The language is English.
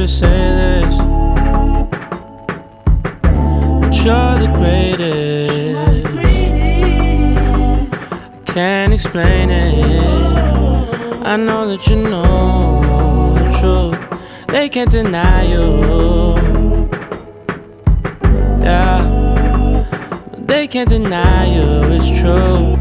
say this, but you're the greatest. I can't explain it. I know that you know the truth. They can't deny you. Yeah, they can't deny you. It's true.